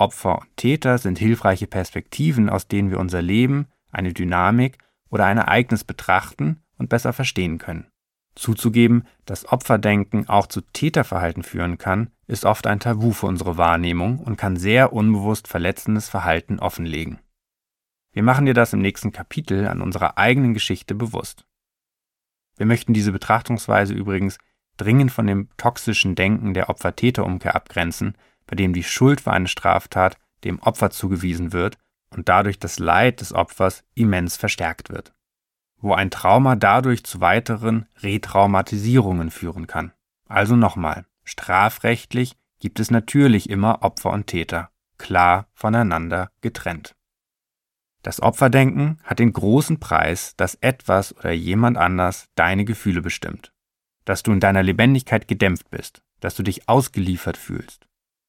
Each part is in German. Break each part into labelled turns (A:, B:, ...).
A: Opfer und Täter sind hilfreiche Perspektiven, aus denen wir unser Leben, eine Dynamik oder ein Ereignis betrachten und besser verstehen können. Zuzugeben, dass Opferdenken auch zu Täterverhalten führen kann, ist oft ein Tabu für unsere Wahrnehmung und kann sehr unbewusst verletzendes Verhalten offenlegen. Wir machen dir das im nächsten Kapitel an unserer eigenen Geschichte bewusst. Wir möchten diese Betrachtungsweise übrigens dringend von dem toxischen Denken der Opfer-Täter-Umkehr abgrenzen, bei dem die Schuld für eine Straftat dem Opfer zugewiesen wird und dadurch das Leid des Opfers immens verstärkt wird, wo ein Trauma dadurch zu weiteren Retraumatisierungen führen kann. Also nochmal, strafrechtlich gibt es natürlich immer Opfer und Täter, klar voneinander getrennt. Das Opferdenken hat den großen Preis, dass etwas oder jemand anders deine Gefühle bestimmt, dass du in deiner Lebendigkeit gedämpft bist, dass du dich ausgeliefert fühlst.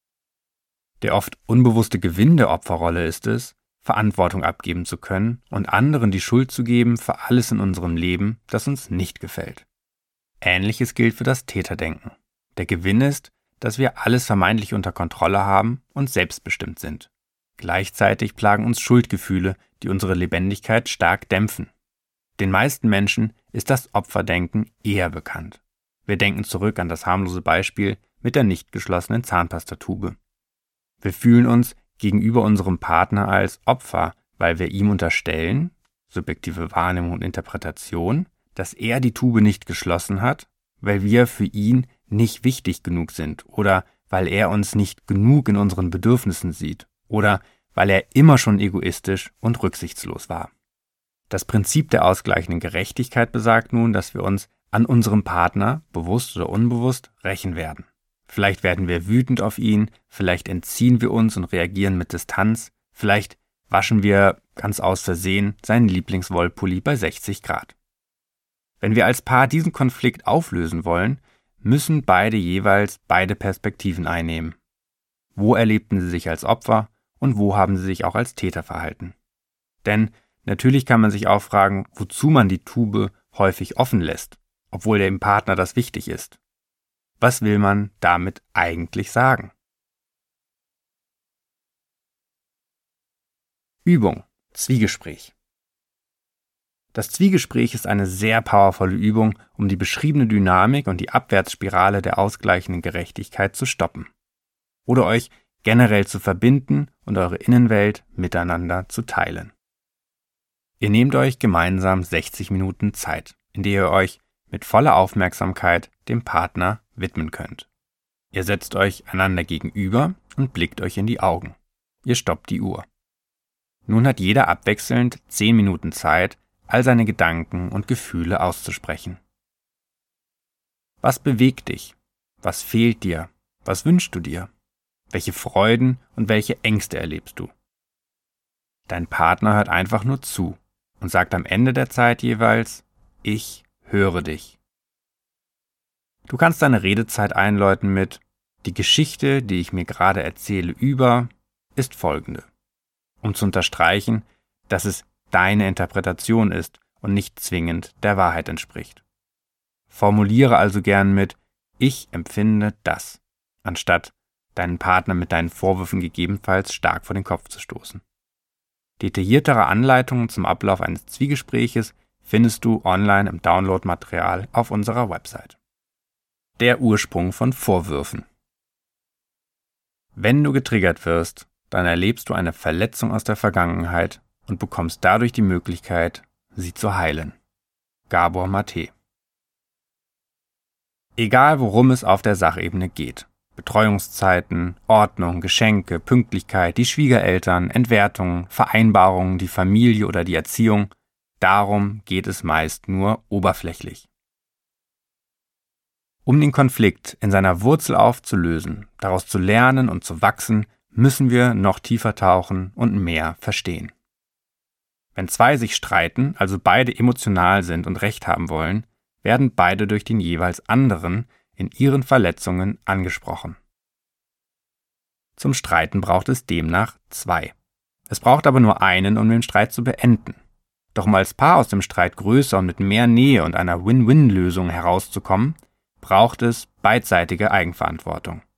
A: Der oft unbewusste Gewinn der Opferrolle ist es, Verantwortung abgeben zu können und anderen die Schuld zu geben für alles in unserem Leben, das uns nicht gefällt. Ähnliches gilt für das Täterdenken. Der Gewinn ist, dass wir alles vermeintlich unter Kontrolle haben und selbstbestimmt sind. Gleichzeitig plagen uns Schuldgefühle, die unsere Lebendigkeit stark dämpfen. Den meisten Menschen ist das Opferdenken eher bekannt. Wir denken zurück an das harmlose Beispiel mit der nicht geschlossenen Zahnpastatube. Wir fühlen uns gegenüber unserem Partner als Opfer, weil wir ihm unterstellen, subjektive Wahrnehmung und Interpretation, dass er die Tube nicht geschlossen hat, weil wir für ihn nicht wichtig genug sind oder weil er uns nicht genug in unseren Bedürfnissen sieht oder weil er immer schon egoistisch und rücksichtslos war. Das Prinzip der ausgleichenden Gerechtigkeit besagt nun, dass wir uns an unserem Partner, bewusst oder unbewusst, rächen werden. Vielleicht werden wir wütend auf ihn, vielleicht entziehen wir uns und reagieren mit Distanz, vielleicht waschen wir ganz aus Versehen seinen Lieblingswollpulli bei 60 Grad. Wenn wir als Paar diesen Konflikt auflösen wollen, müssen beide jeweils beide Perspektiven einnehmen. Wo erlebten sie sich als Opfer und wo haben sie sich auch als Täter verhalten? Denn natürlich kann man sich auch fragen, wozu man die Tube häufig offen lässt, obwohl dem Partner das wichtig ist. Was will man damit eigentlich sagen? Übung: Zwiegespräch. Das Zwiegespräch ist eine sehr powervolle Übung, um die beschriebene Dynamik und die Abwärtsspirale der ausgleichenden Gerechtigkeit zu stoppen. Oder euch generell zu verbinden und eure Innenwelt miteinander zu teilen. Ihr nehmt euch gemeinsam 60 Minuten Zeit, in der ihr euch mit voller Aufmerksamkeit dem Partner widmen könnt. Ihr setzt euch einander gegenüber und blickt euch in die Augen. Ihr stoppt die Uhr. Nun hat jeder abwechselnd 10 Minuten Zeit, all seine Gedanken und Gefühle auszusprechen. Was bewegt dich? Was fehlt dir? Was wünschst du dir? Welche Freuden und welche Ängste erlebst du? Dein Partner hört einfach nur zu und sagt am Ende der Zeit jeweils: Ich höre dich. Du kannst deine Redezeit einläuten mit: Die Geschichte, die ich mir gerade erzähle ist folgende. Um zu unterstreichen, dass es deine Interpretation ist und nicht zwingend der Wahrheit entspricht. Formuliere also gern mit: Ich empfinde das, anstatt deinen Partner mit deinen Vorwürfen gegebenenfalls stark vor den Kopf zu stoßen. Detailliertere Anleitungen zum Ablauf eines Zwiegespräches findest du online im Downloadmaterial auf unserer Website. Der Ursprung von Vorwürfen. Wenn du getriggert wirst, dann erlebst du eine Verletzung aus der Vergangenheit und bekommst dadurch die Möglichkeit, sie zu heilen. Gabor Mate. Egal worum es auf der Sachebene geht, Betreuungszeiten, Ordnung, Geschenke, Pünktlichkeit, die Schwiegereltern, Entwertungen, Vereinbarungen, die Familie oder die Erziehung, darum geht es meist nur oberflächlich. Um den Konflikt in seiner Wurzel aufzulösen, daraus zu lernen und zu wachsen, müssen wir noch tiefer tauchen und mehr verstehen. Wenn zwei sich streiten, also beide emotional sind und Recht haben wollen, werden beide durch den jeweils anderen in ihren Verletzungen angesprochen. Zum Streiten braucht es demnach zwei. Es braucht aber nur einen, um den Streit zu beenden. Doch um als Paar aus dem Streit größer und mit mehr Nähe und einer Win-Win-Lösung herauszukommen, braucht es beidseitige Eigenverantwortung.